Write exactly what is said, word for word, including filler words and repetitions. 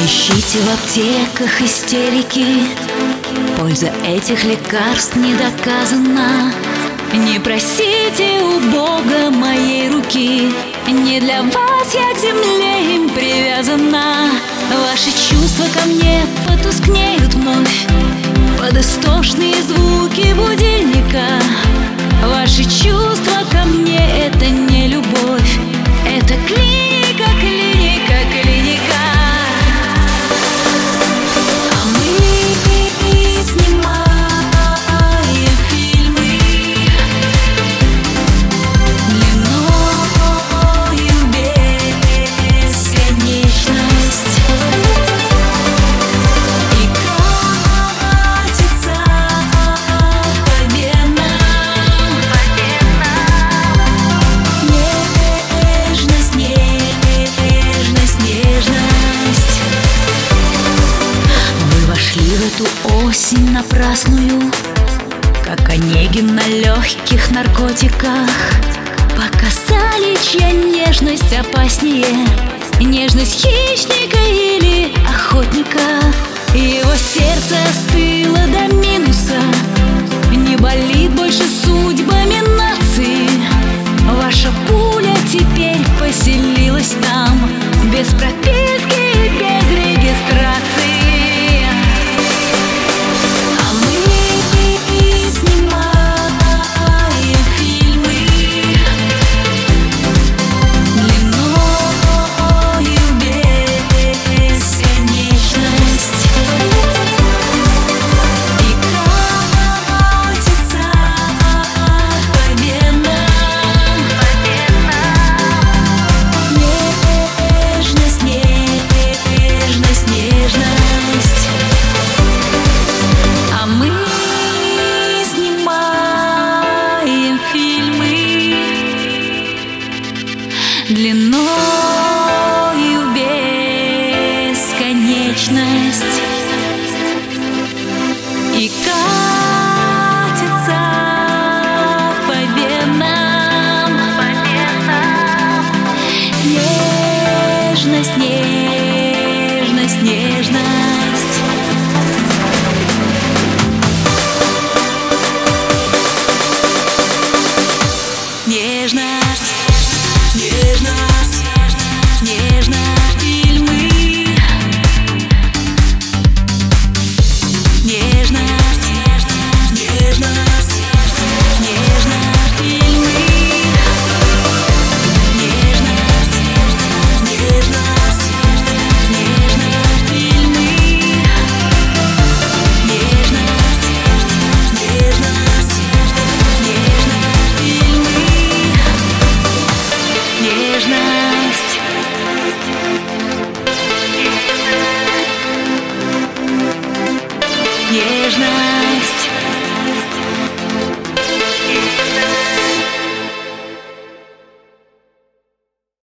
ищите в аптеках истерики, польза этих лекарств не доказана. Не просите у Бога моей руки, не для вас я к земле им привязана. Ваши чувства ко мне потускнеют вновь под истошные звуки будильника. Ваши чувства ко мне — это не любовь, это клиника, клиника, клиника. А мы снимаем фильмы длиною в бесконечность, и катится по венам нежность, нежность, нежность. Вы вошли в эту осень напрасную, как Онегин на легких наркотиках. Показали, чья нежность опаснее, нежность хищника или охотника. Его сердце остыло до минуса, не болит больше судьбами нации. Ваша пуля теперь поселилась там, без прописки и без регистрации. А мы снимаем фильмы длиною в бесконечность, и катится по венам нежность, нежность, нежность. А мы снимаем фильмы длиною в бесконечность, и катится по венам нежность, нежность, нежность. Нежность, нежность, нежность, фильмы. Нежность, нежность, нежность, фильмы. Нежность, нежность, нежность, фильмы. Нежность, нежность, нежность, фильмы. Нежность. Нежность.